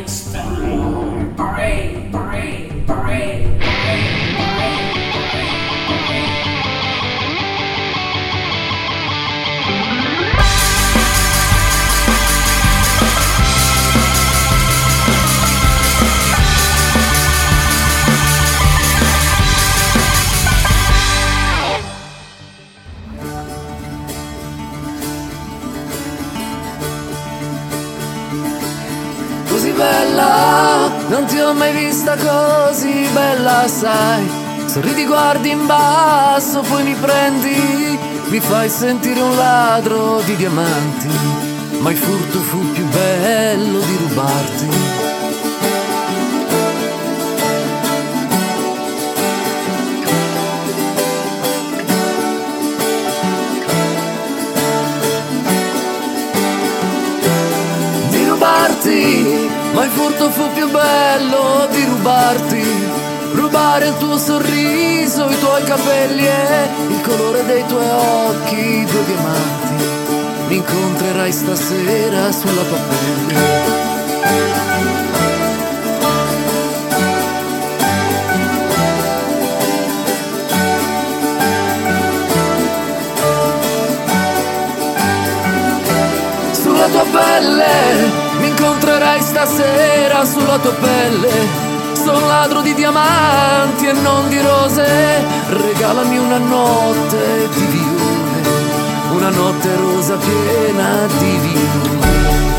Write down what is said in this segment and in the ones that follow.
Così bella, non ti ho mai vista così bella, sai. Sorridi, guardi in basso, poi mi prendi, mi fai sentire un ladro di diamanti, ma il furto fu più bello di rubarti. Ma il furto fu più bello di rubarti. Rubare il tuo sorriso, i tuoi capelli e il colore dei tuoi occhi, due diamanti. Mi incontrerai stasera sulla tua pelle. Sulla tua pelle mi incontrerai stasera sulla tua pelle. Sono ladro di diamanti e non di rose. Regalami una notte di viole, una notte rosa piena di viole.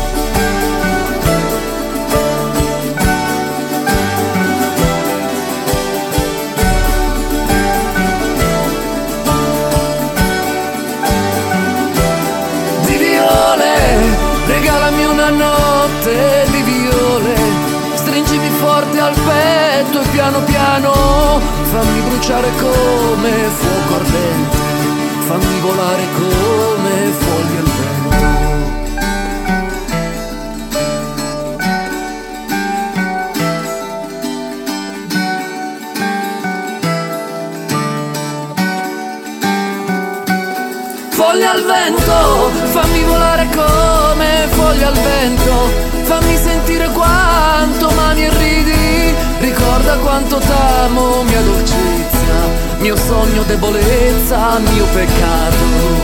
Di viole, regalami una notte di viole, stringimi forte al petto e piano piano fammi bruciare come fuoco ardente, fammi volare come foglie al vento. Foglie al vento, fammi volare come foglie al vento, fammi sentire quanto mani e ridi, ricorda quanto t'amo, mia dolcezza, mio sogno, debolezza, mio peccato.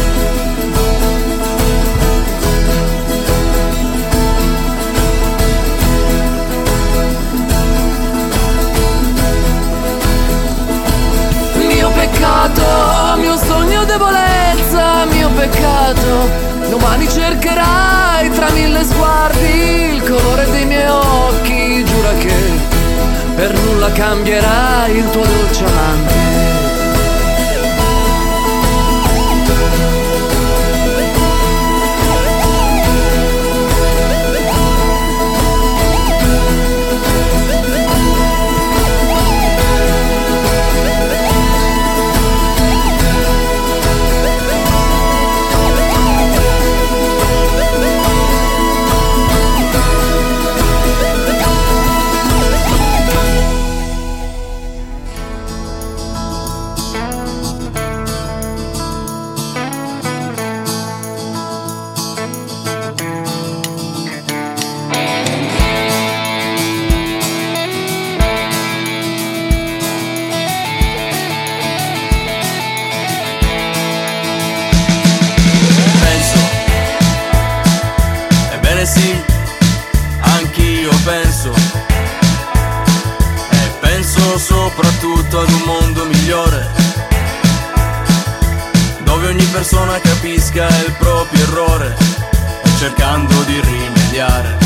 Mio peccato, mio sogno, debolezza, mio peccato. Domani cercherai tra mille sguardi il colore dei miei occhi, giura che per nulla cambierai il tuo dolce amante. Sì, anch'io penso, e penso soprattutto ad un mondo migliore, dove ogni persona capisca il proprio errore, cercando di rimediare.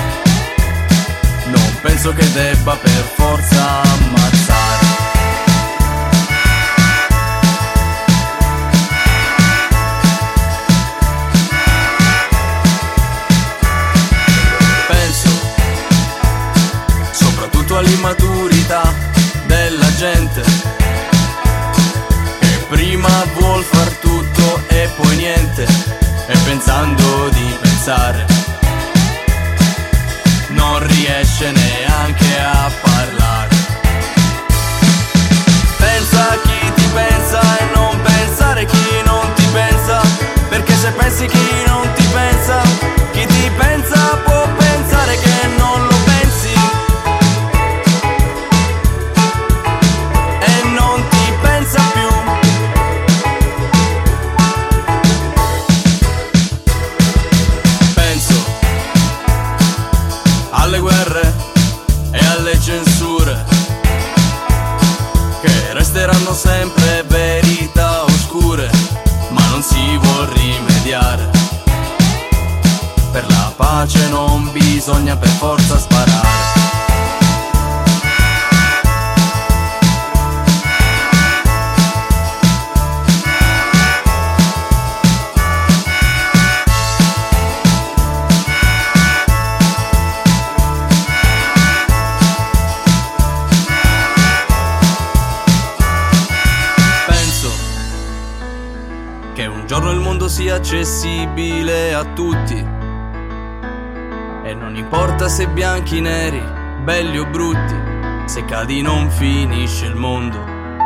Non penso che debba per forza ammazzare. All'immaturità della gente che prima vuol far tutto e poi niente, e pensando di pensare non riesce neanche a parlare. Pensa a chi ti pensa e non pensare chi non ti pensa, perché se pensi chi non ti pensa, chi ti pensa può pensare che non lo pace non bisogna per forza sparare. Che un giorno il mondo sia accessibile a tutti, e non importa se bianchi, neri, belli o brutti, se cadi non finisce il mondo.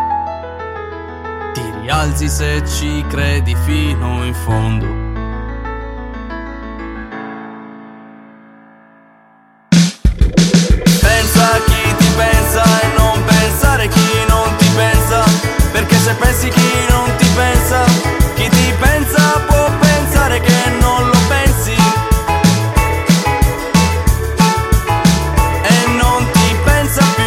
Ti rialzi se ci credi fino in fondo. Pensa a chi ti pensa e non pensare a chi non ti pensa, perché se pensi chi non ti pensa, chi ti pensa può pensare che non lo pensi e non ti pensa più.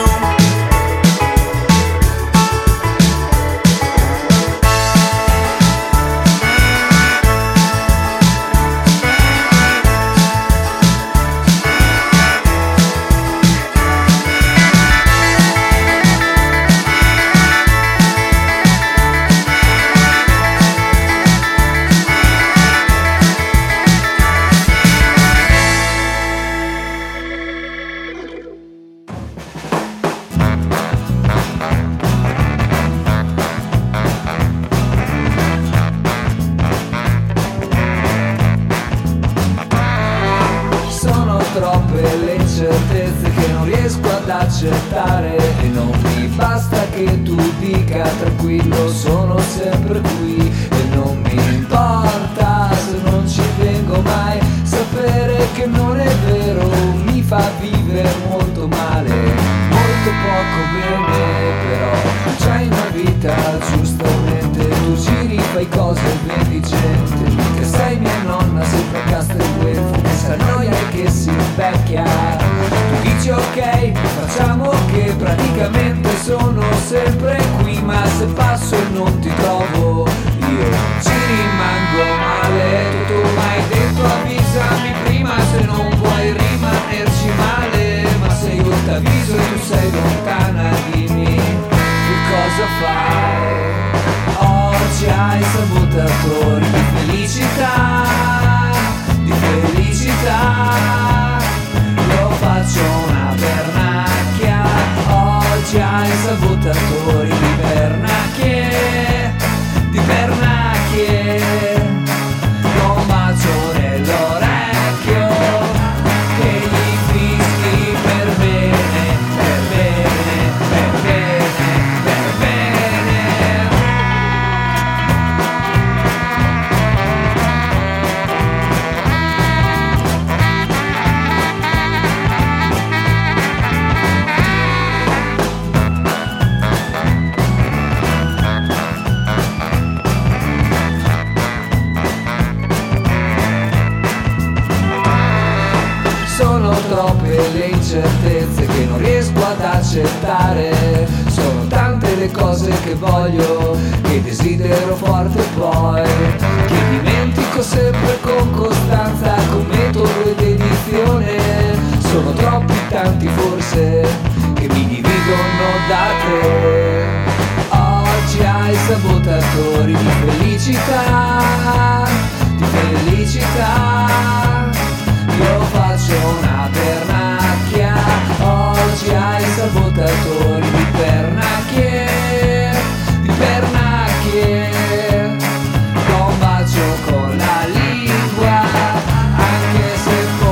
Troppe le incertezze che non riesco ad accettare, e non mi basta che tu dica tranquillo sono sempre qui, e non mi importa se non ci vengo mai, sapere che non è vero mi fa vivere molto male, molto poco bene, però c'hai una vita giustamente, tu giri, fai cose e vedi gente, mentre sei mia nonna sempre a Castelbuono che si annoia e che si invecchia. Tu dici ok, facciamo che praticamente sono sempre qui, ma se passo e non ti trovo io ci rimango male. Tu m'hai detto avvisami prima se non vuoi rimanerci male, ma se io t'avviso e tu sei lontana dimmi che cosa fai. Oggi hai sabotatori di felicità, di felicità, io faccio una pernacchia. Oggi hai sabotatori di pernacchie, di pernacchie, un bacio nell'orecchio che gli fischi per bene, per bene, per bene, per bene. Sono troppe le incertezze che non riesco ad accettare, sono tante le cose che voglio, che desidero forte poi, che dimentico sempre con costanza, con metodo ed edizione. Sono troppi tanti forse che mi dividono da te. Oggi hai sabotatori di felicità, di felicità, io faccio una pernacchia. Oggi hai sabotatori di pernacchie, di pernacchie, lo bacio con la lingua, anche se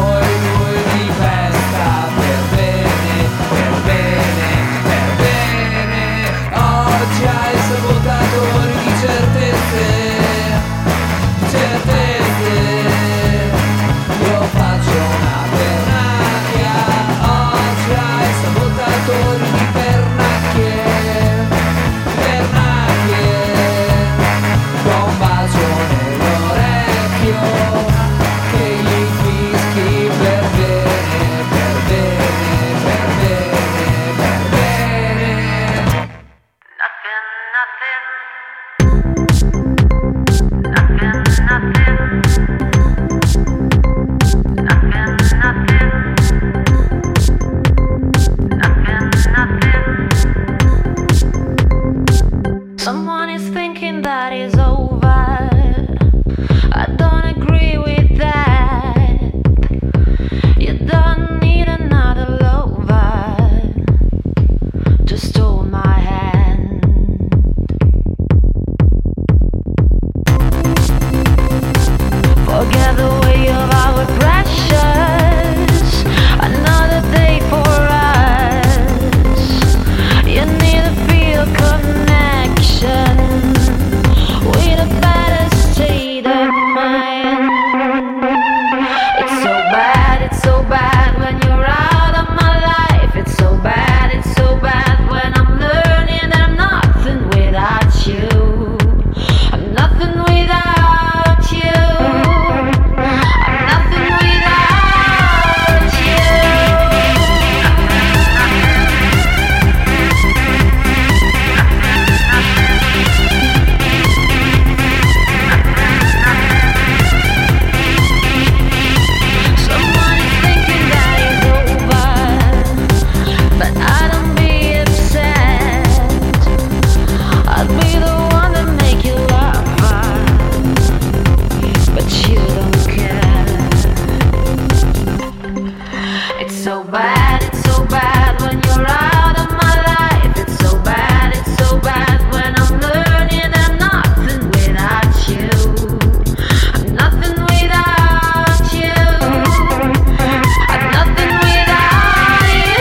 so bad, it's so bad when you're out of my life. It's so bad, it's so bad when I'm learning I'm nothing without you. I'm nothing without you. I'm nothing without you.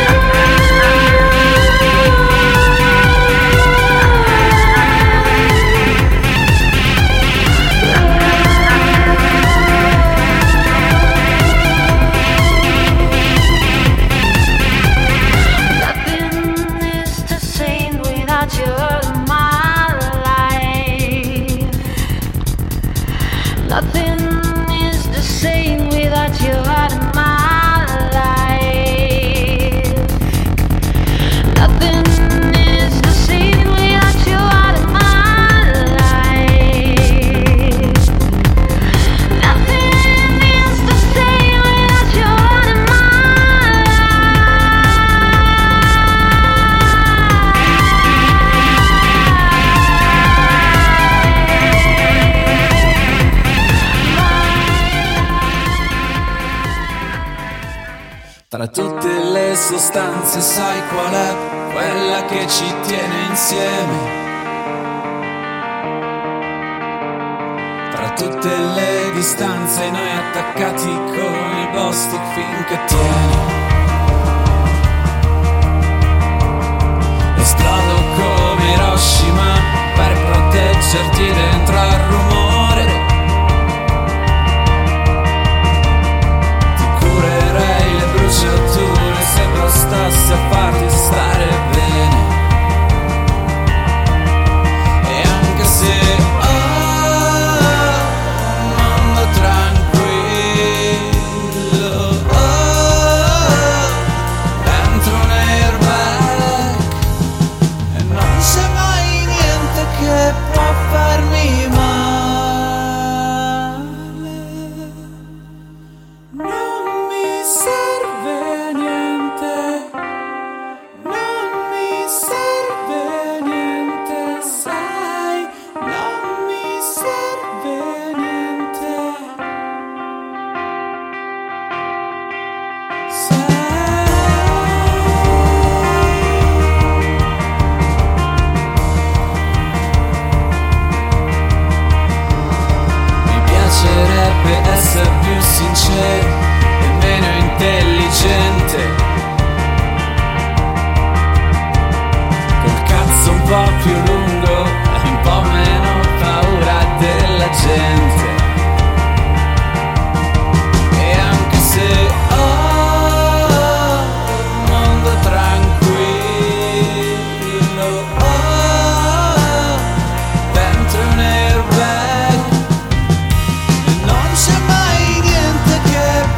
Nothing is the same without you out of my life. Nothing is the same without you out of my life. Nothing is the same without you out of my Tra tutte le sostanze sai qual è quella che ci tiene insieme? Tra tutte le distanze noi attaccati con il Bostic finché tieni. Esplodo come Hiroshima per proteggerti dentro al rumore. Bruciature se bastassi a farti stare bene. E anche se un mondo tranquillo dentro un airbag, e non c'è mai niente che può farmi male. Non mi serve niente, non mi serve niente, sai, non mi serve niente, mi piacerebbe essere più sincero e meno intelligente, col cazzo un po' più lungo e un po' meno paura della gente. E anche se un mondo tranquillo dentro un airbag, non c'è mai niente che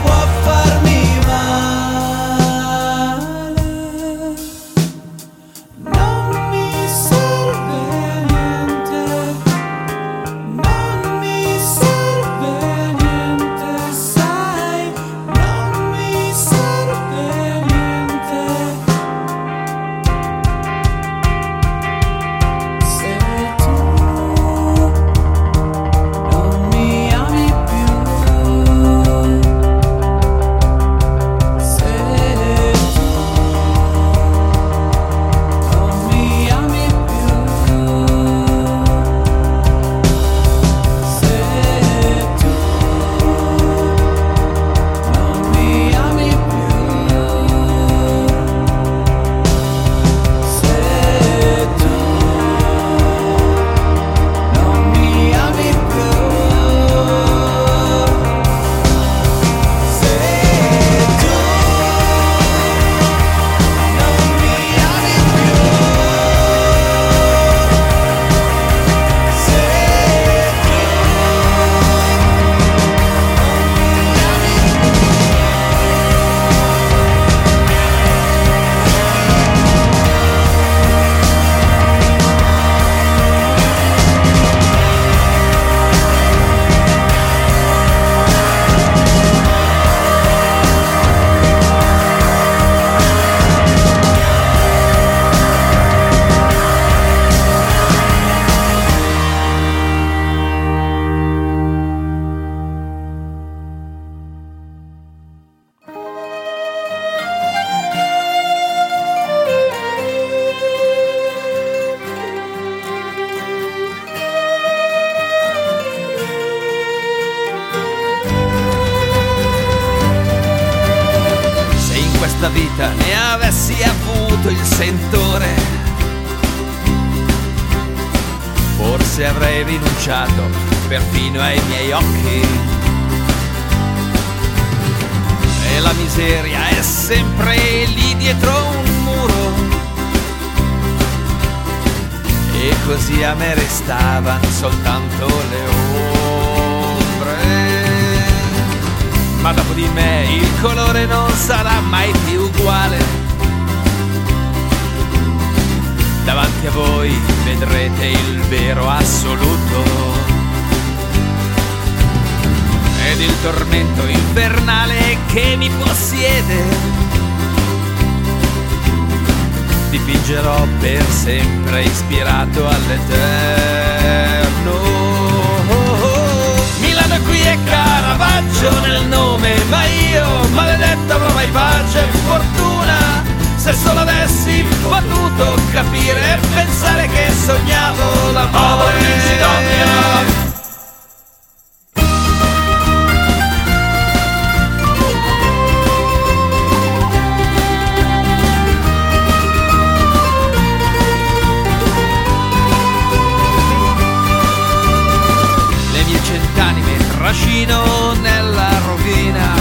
questa vita ne avessi avuto il sentore, forse avrei rinunciato perfino ai miei occhi. E la miseria è sempre lì dietro un muro, e così a me restavano soltanto le ombre. Ma dopo di me il colore non sarà mai più uguale. Davanti a voi vedrete il vero assoluto, ed il tormento infernale che mi possiede dipingerò per sempre ispirato all'eterno. Milano è qui e Caravaggio nel nome, ma io maledetto avrò mai pace e fortuna se solo avessi potuto capire e pensare che sognavo l'amore. Le mie cent'anime trascino nella rovina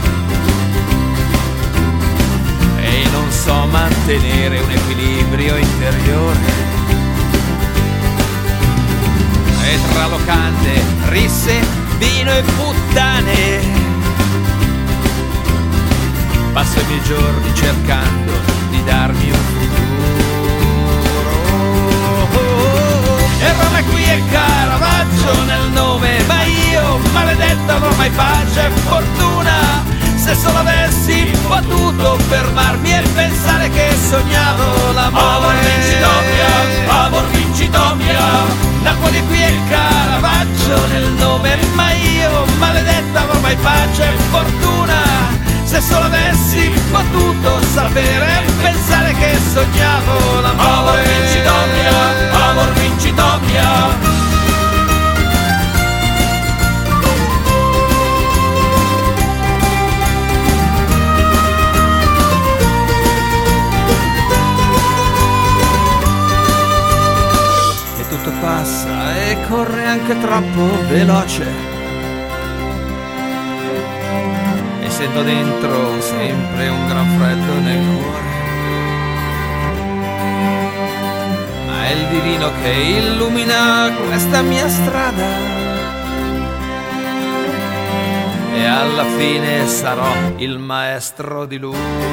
e non so mantenere un equilibrio interiore. E tra locande, risse, vino e puttane passo i miei giorni cercando di darmi un futuro. E Roma è qui e Caravaggio nel nome, ma io maledetto avrò mai pace e fortuna se solo avessi potuto fermarmi e pensare che sognavo l'amore. Amor vincitomia, Napoli qui e Caravaggio nel nome, ma io maledetta avrò mai pace e fortuna se solo avessi potuto sapere e pensare che sognavo l'amore. Amor vincitomia. Passa e corre anche troppo veloce, e sento dentro sempre un gran freddo nel cuore, ma è il divino che illumina questa mia strada, e alla fine sarò il maestro di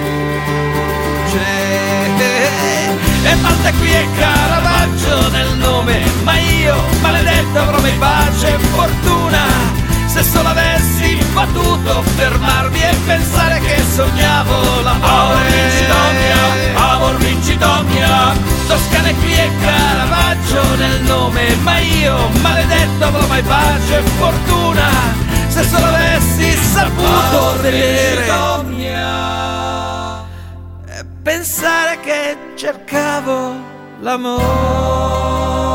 luce. E Malta qui è Caravaggio nel nome, ma io maledetto avrò mai pace e fortuna se solo avessi potuto fermarmi e pensare che sognavo l'amore. Amor vincitomia, Toscana è qui e Caravaggio nel nome, ma io maledetto avrò mai pace e fortuna se solo avessi saputo vedere e pensare che cercavo l'amore.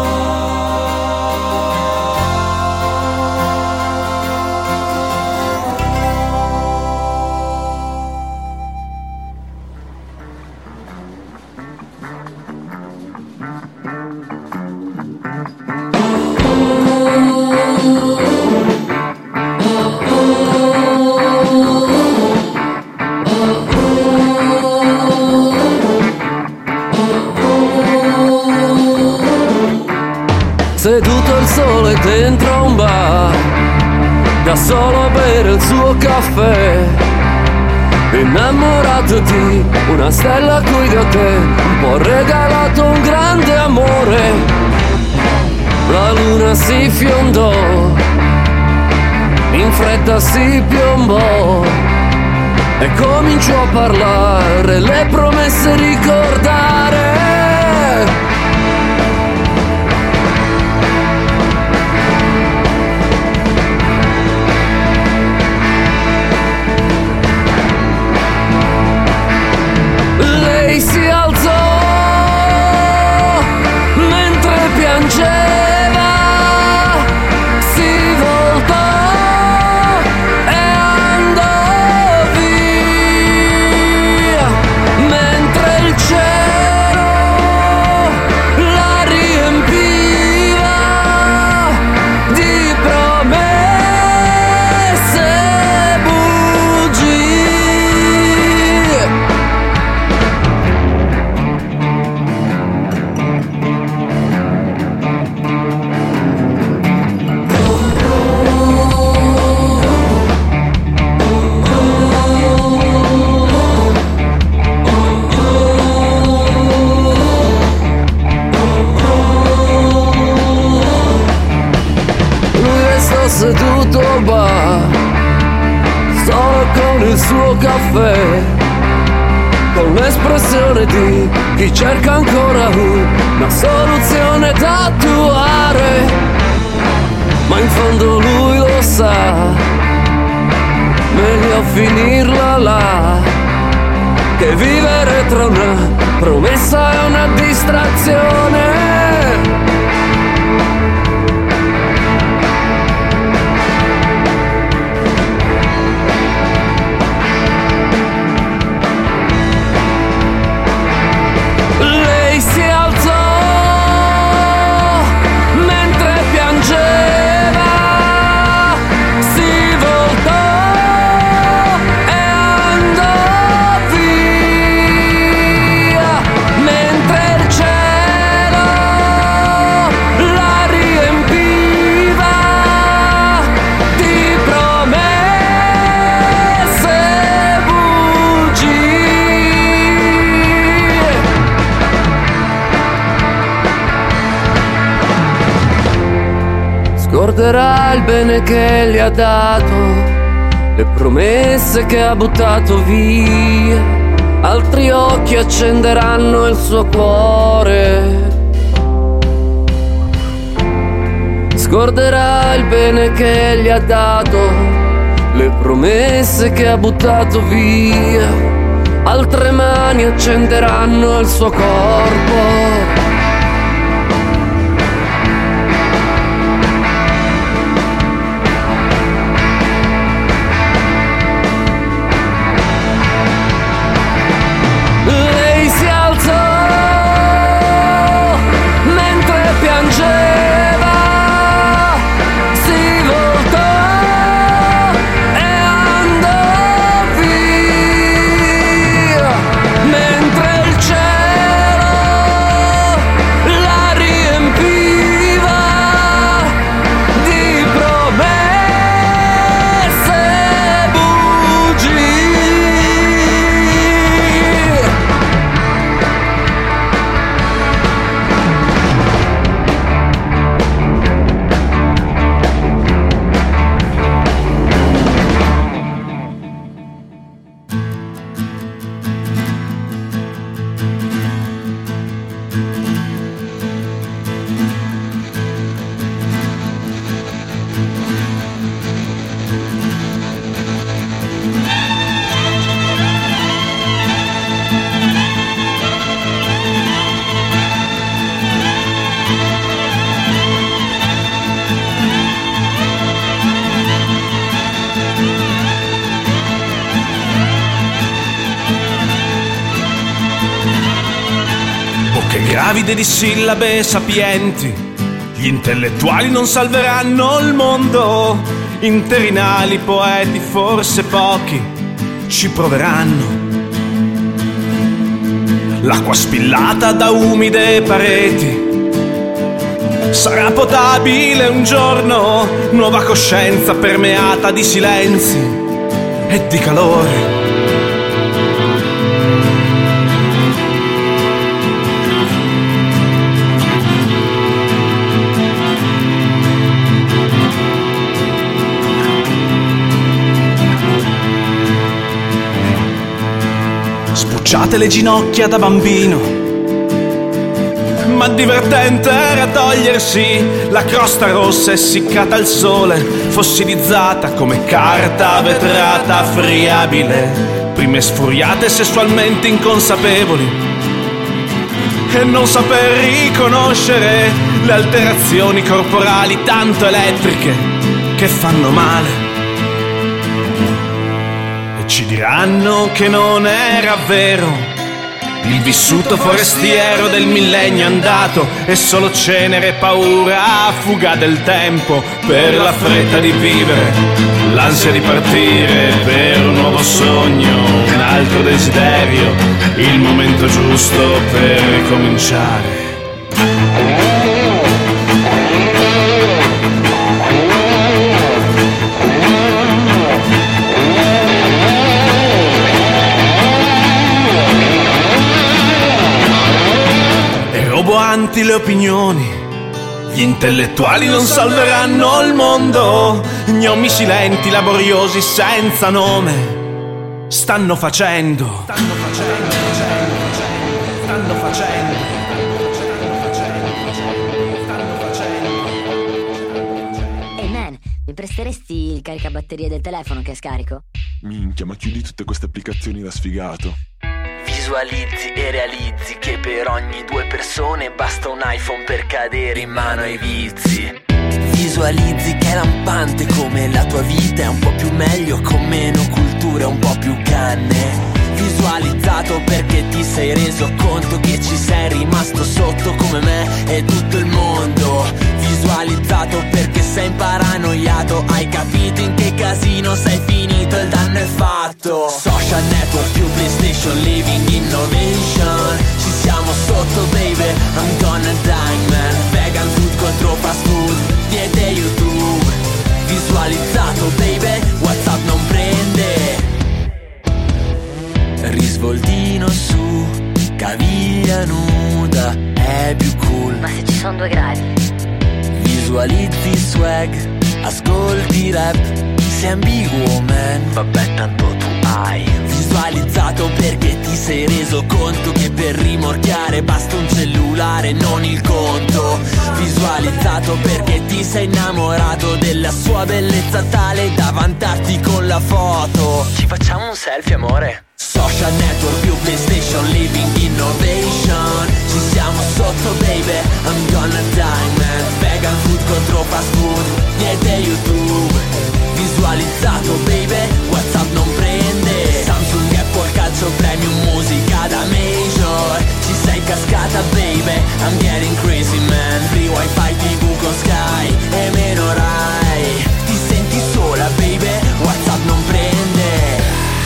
Seduto al sole dentro un bar, da solo a bere il suo caffè, innamorato di una stella a cui da te un po' regalato un grande amore. La luna si fiondò, in fretta si piombò e cominciò a parlare, le promesse ricordare. Lei si alzò mentre piangeva, si voltò e andò via. l'espressione di chi cerca ancora una soluzione da attuare, ma in fondo lui lo sa, meglio finirla là, che vivere tra una promessa e una distrazione. Lei si alzò mentre piangeva, si voltò e andò via, mentre il cielo la riempiva di promesse e bugie. Scorderà il bene che gli ha dato, le promesse che ha buttato via, altri occhi accenderanno il suo cuore. Scorderà il bene che gli ha dato, le promesse che ha buttato via, altre mani accenderanno il suo corpo. Lei si alzò mentre piangeva, si voltò e andò via, mentre il cielo la riempiva di promesse e bugie. Bocche gravide di sillabe sapienti, gli intellettuali non salveranno il mondo, interinali poeti forse pochi ci proveranno. L'acqua spillata da umide pareti sarà potabile un giorno, nuova coscienza permeata di silenzi e di calore. Sbucciate le ginocchia da bambino, ma divertente era togliersi la crosta rossa essiccata al sole, fossilizzata come carta vetrata friabile, prime sfuriate sessualmente inconsapevoli, e non saper riconoscere le alterazioni corporali tanto elettriche che fanno male. Ci diranno che non era vero, il vissuto forestiero del millennio andato è solo cenere e paura, fuga del tempo per la fretta di vivere, l'ansia di partire per un nuovo sogno, un altro desiderio, il momento giusto per ricominciare. Roboanti le opinioni, gli intellettuali non salveranno il mondo, gnomi silenti, laboriosi, senza nome. stanno facendo. Ehi man, mi presteresti il caricabatterie del telefono che è scarico? Minchia, ma chiudi tutte queste applicazioni da sfigato. Visualizzi e realizzi che per ogni 2 persone basta un iPhone per cadere in mano ai vizi. Visualizzi che è lampante come la tua vita è un po' più meglio con meno cultura e un po' più canne. Visualizzato perché ti sei reso conto che ci sei rimasto sotto come me e tutto il mondo. Visualizzato perché sei paranoiato, hai capito in che casino sei finito, il danno è fatto. Social network più PlayStation, living innovation, ci siamo sotto baby, I'm gonna die man. Vegan food contro fast food, diete YouTube. Visualizzato baby, WhatsApp non prende. Risvoltino su, caviglia nuda, è più cool. Ma se ci sono 2 gradi? Visualizzi swag, ascolti rap, sei ambiguo man, vabbè tanto tu hai. Visualizzato perché ti sei reso conto che per rimorchiare basta un cellulare, non il conto. Visualizzato perché ti sei innamorato della sua bellezza tale da vantarti con la foto. Ci facciamo un selfie amore? Social network più PlayStation, living innovation, ci siamo sotto baby, I'm gonna die man. Vegan food contro fast food, niente YouTube. Visualizzato baby, WhatsApp non prende. Samsung, Apple, calcio premium, musica da major, ci sei cascata baby, I'm getting crazy man. Free wifi, TV con Sky e meno Rai. Ti senti sola baby, WhatsApp non prende.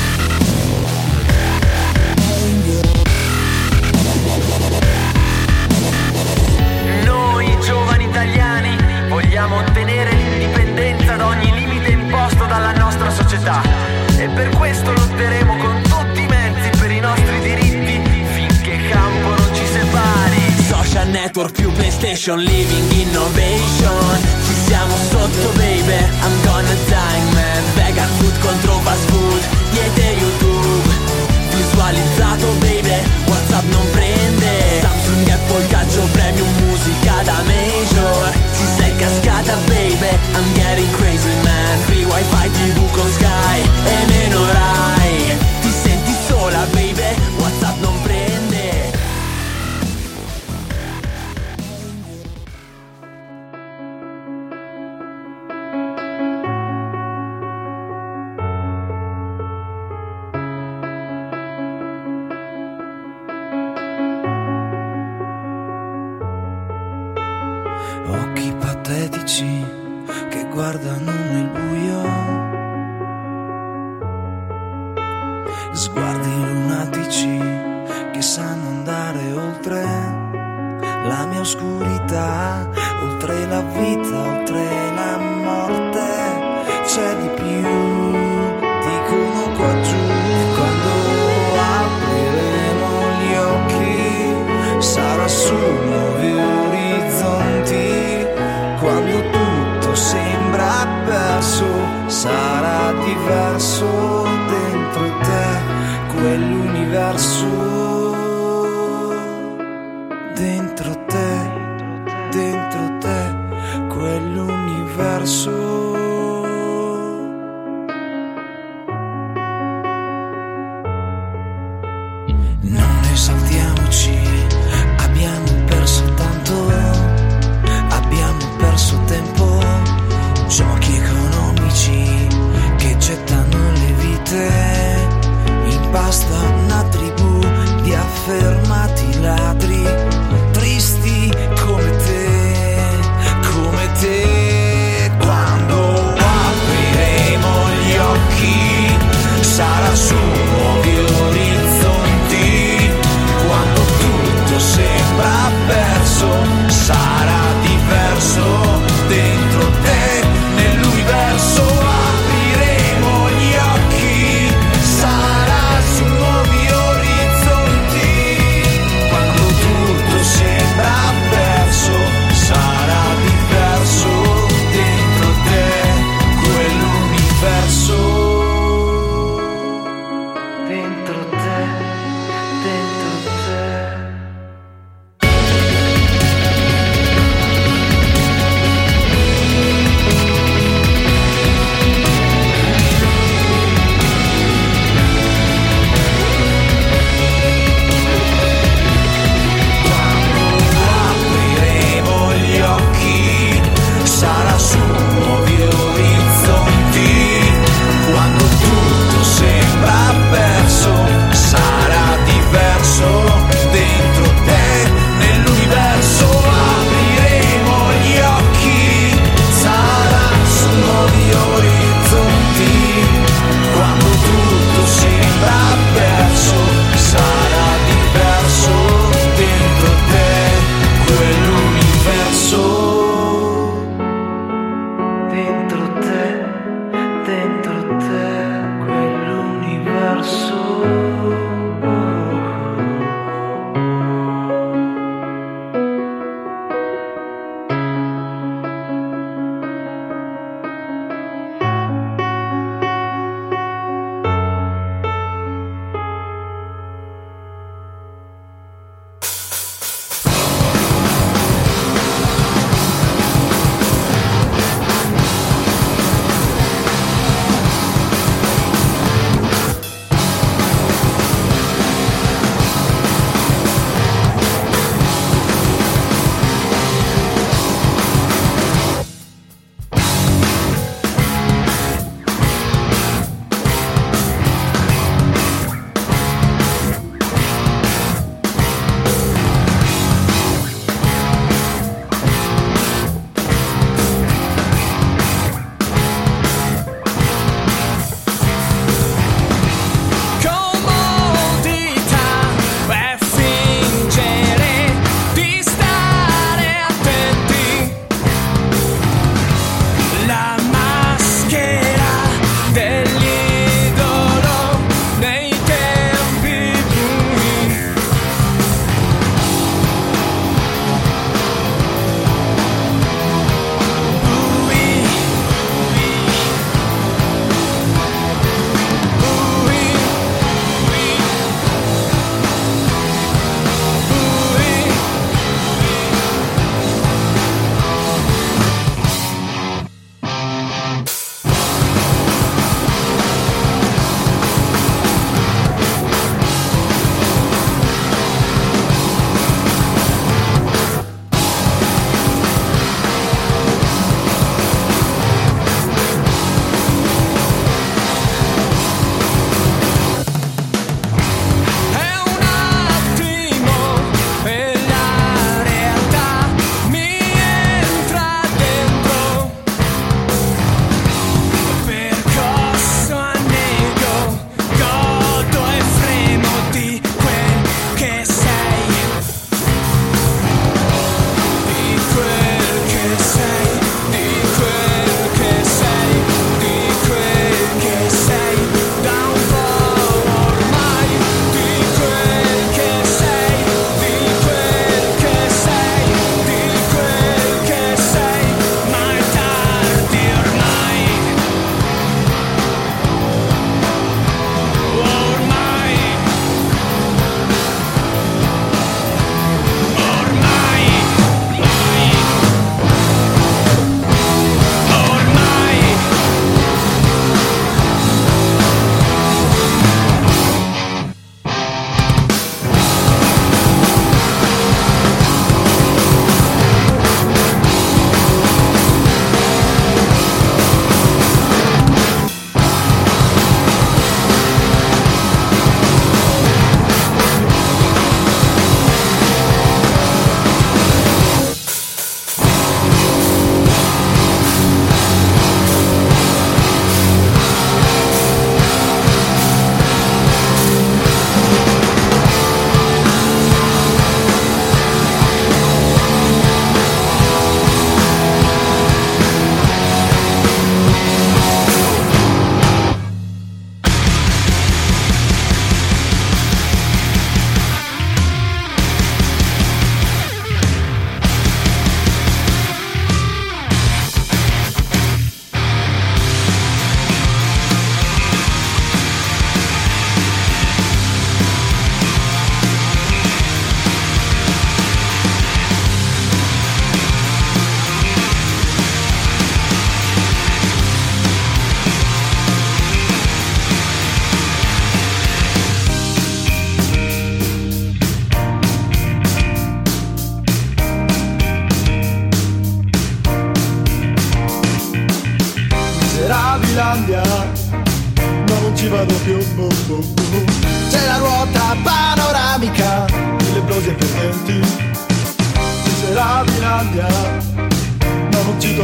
Noi giovani italiani vogliamo ottenere l'indipendenza da ogni limite imposto dalla nostra società e per questo lotteremo con tutti i mezzi per i nostri diritti finché campo non ci separi. Social network più PlayStation, living innovation, ci siamo sotto baby, I'm gonna die man. Vegan food contro fast food, diete YouTube. Visualizzato baby, WhatsApp non prende. Samsung, Apple, calcio premium, musica da major, ci sei cascata baby, I'm getting crazy man. Free wifi, TV con Sky e meno Rai. Ti senti sola baby, WhatsApp non prende. Occhi patetici che guardano nel buio, sguardi lunatici che sanno andare oltre la mia oscurità, oltre la vita, oltre la morte. C'è di più, dicono qua giù, e quando apriremo gli occhi sarà su nuovi orizzonti. Quando tutto sembra perso, sarà diverso dentro te, quell'universo. Dentro te, quell'universo. Non esaltiamoci, abbiamo perso tanto, abbiamo perso tempo, giochi economici che gettano le vite in pasta, una tribù di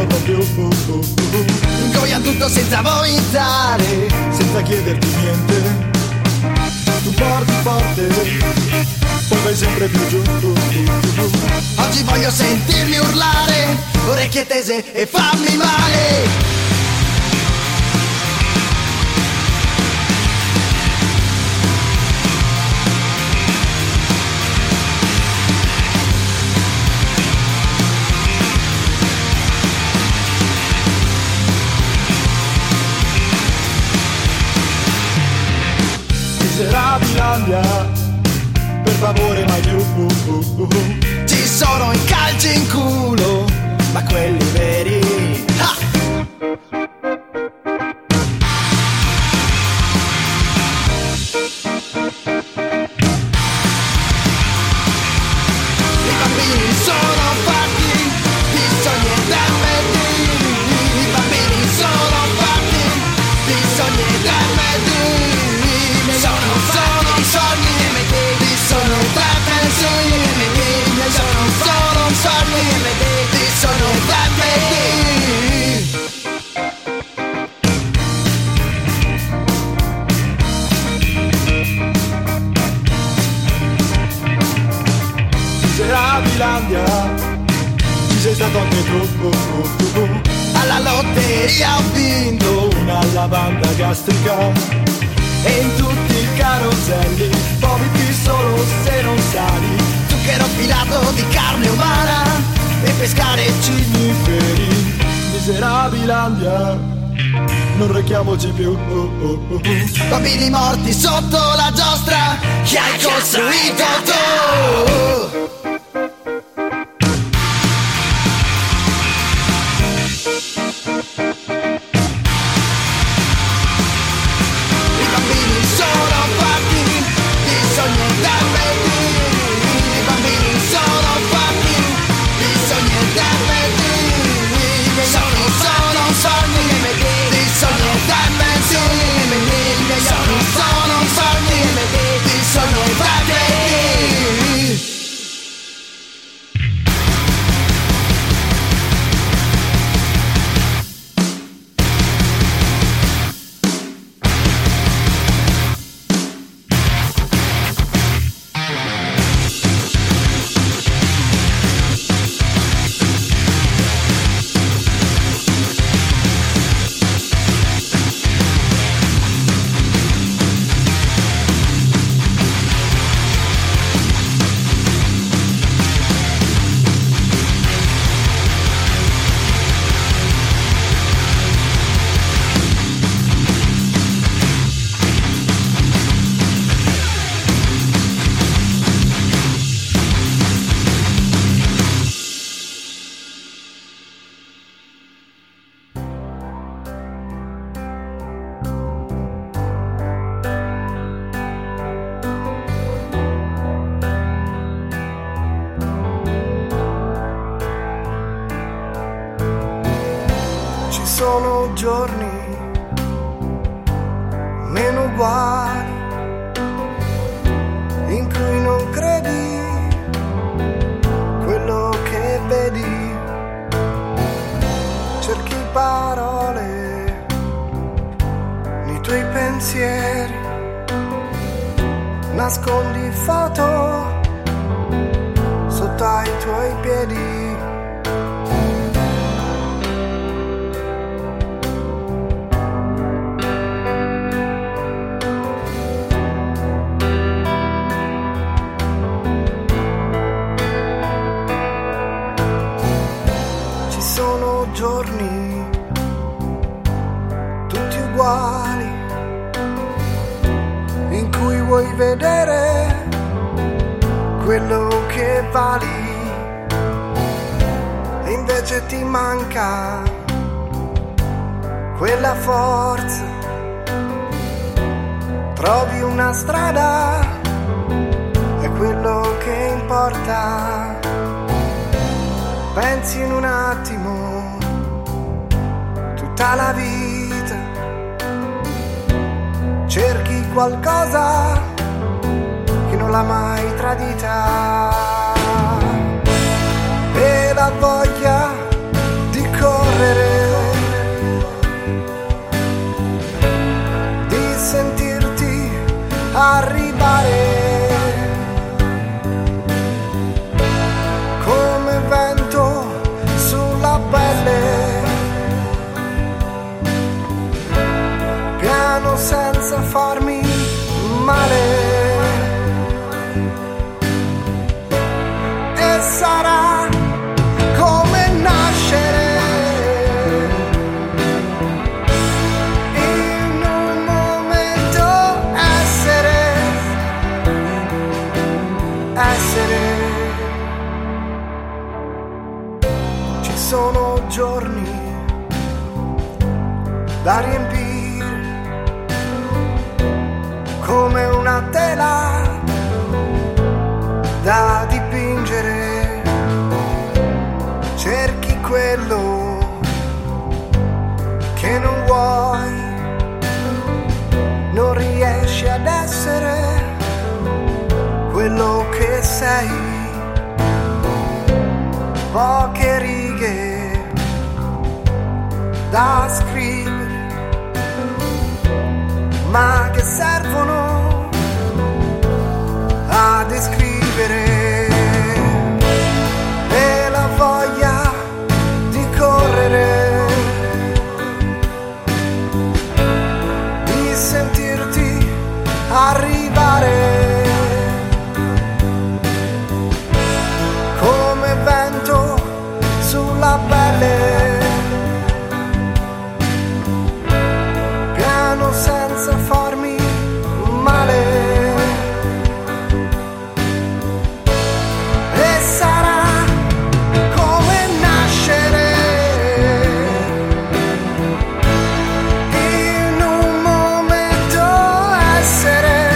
dormo più. Ingoia tutto senza vomitare, senza chiederti niente. Tu porti forte, poi vai sempre più giù. Oggi voglio sentirmi urlare, orecchie tese e fammi male. Miserabilandia, per favore mai più. Ci sono i calci in culo, ma quelli veri. Ah! I bambini sono fatti di sogni ed MD. I bambini sono fatti di sogni ed MD. Sono sogni di sono sogni di sono Miserabilandia, ci sei stato anche tu. Alla lotteria ho vinto una lavanda gastrica e in tutti i caroselli vomiti solo se non sali. Zucchero filato di carne umana e pescare cinniferi. Miserabilandia, non rechiamoci più. Bambini morti sotto la giostra che hai costruito tu. sono giorni meno uguali in cui non credi quello che vedi, cerchi parole nei tuoi pensieri, nascondi foto sotto ai tuoi piedi. Giorni tutti uguali in cui vuoi vedere quello che vali e invece ti manca quella forza, trovi una strada, è quello che importa, pensi in un attimo tutta la vita, cerchi qualcosa che non l'ha mai tradita, e la voglia di correre essere. Ci sono giorni da riempire come una tela da dipingere. Cerchi quello che non vuoi, non riesci ad essere quello che sei. Poche righe da scrivere, ma che servono a descrivere. E la voglia di correre, di sentirti arrivare come vento sulla pelle, piano senza farmi male. E sarà come nascere in un momento, essere.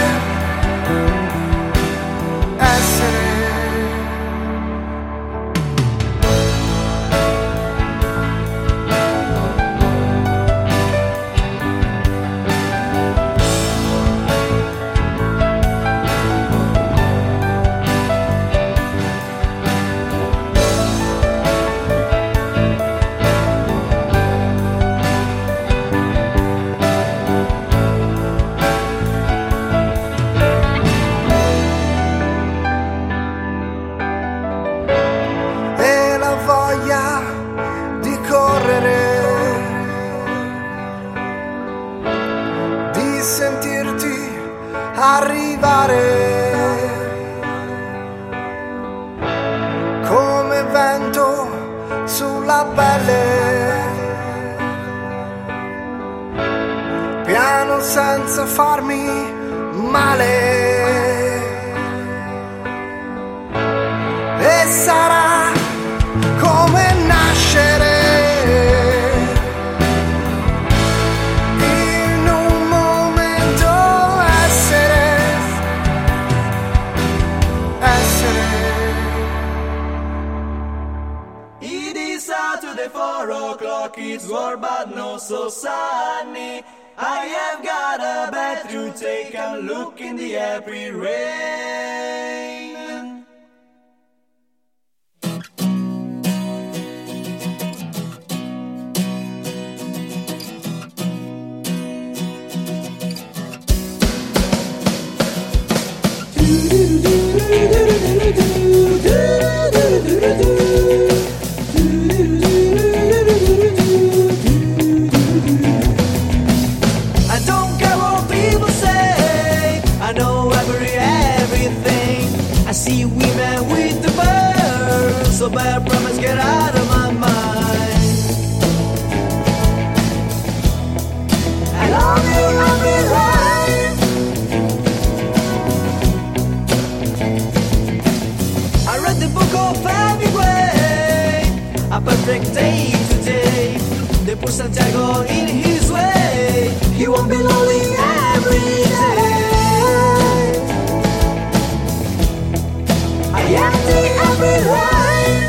E la voglia di correre, di sentirti arrivare come vento sulla pelle, piano senza farmi male. E sarà come nascere in un momento, essere. It is Saturday 4 o'clock, it's warm but not so sunny. I have got a bath to take a look in the April rain. I don't care what people say, I know everything. I see women with the birds, so bad promise, get out of my mind. I love you, I'll be right. I read the book of Hemingway, a perfect day today. They put Santiago in his way, he won't be lonely every day. I empty every line.